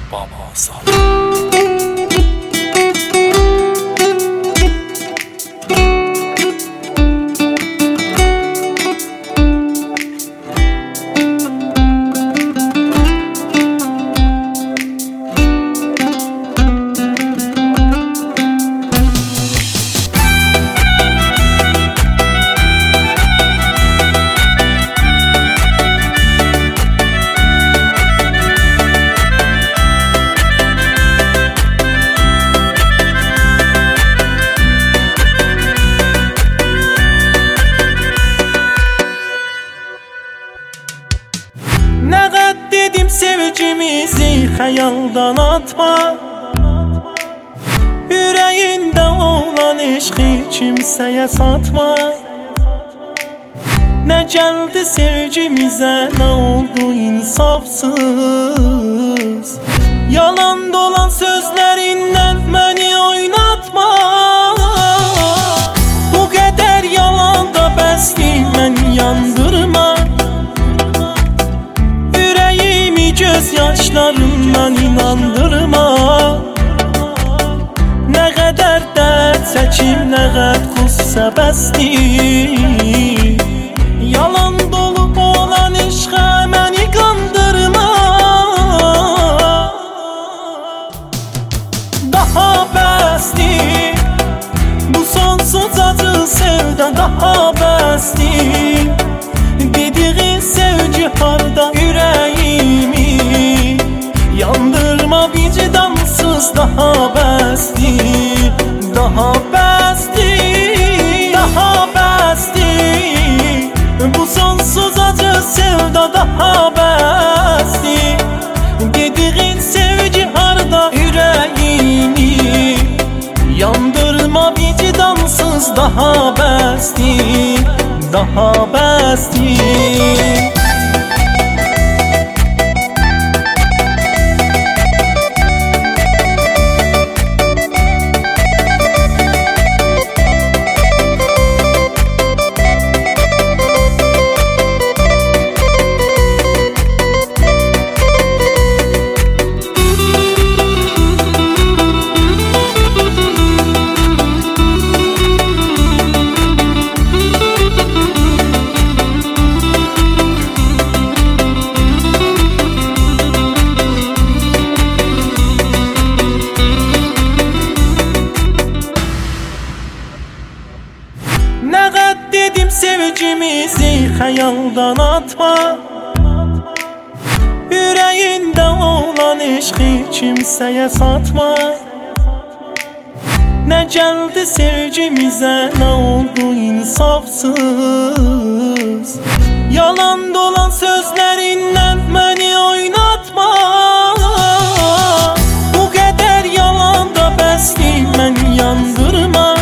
Baba Sal. Ne kadar dedim sevgimizi hayaldan atma, yüreğinde olan eşki kimseye satma. Ne geldi sevgimize, ne oldu insafsız. Yalan dolan sözlerinden beni oynatma. Bu kadar yalan da bəsdir, beni yandırma. Gözyaşlarımdan inandırma. Ne kadar dert çekim, ne kadar qussə bəsdir. Yalan dolu olan eşqə məni qandırma. Daha bəsdir, bu sonsuz acı sevdən daha bəsdir. Dediğin sevgi harda yüreğimi yandırma, vicdansız daha bəsdir. Daha bəsdir, daha bəsdir. Bu sonsuz acı sevda daha bəsdir. Dediğin sevgi harda yüreğimi yandırma, vicdansız daha bəsdir. Daha bəsdir. Ne kadar dedim sevgimizi hayaldan atma, yüreğinde olan eşki kimseye satma. Ne geldi sevgimize, ne oldu insafsız. Yalan dolan sözlerinden beni oynatma. Bu kadar yalan da bəsdir, beni yandırma.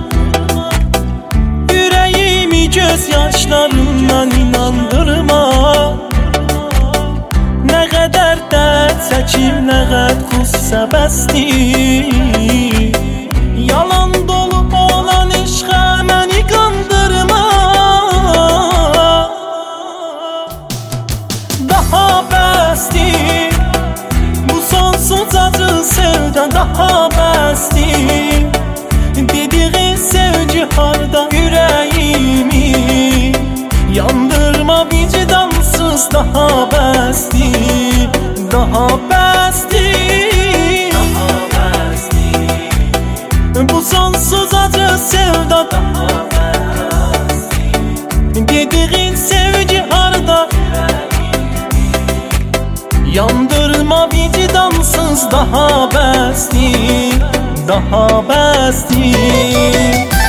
Gözyaşlarımdan inandırma. Ne kadar dert çekim, ne kadar qussə bəsdir. Yalan dolu olan eşqə məni qandırma. Daha bəsdir, bu sonsuz acı sevdən daha bəsdir. Dediğin sevgi harda yüreğimi yandırma, vicdansız daha bəsdir. Daha bəsdir, daha bəsdir. Bu sonsuz acı sevda daha bəsdir. Dediğin sevgi harda yandırma, vicdansız daha bəsdir. Daha bəsdir.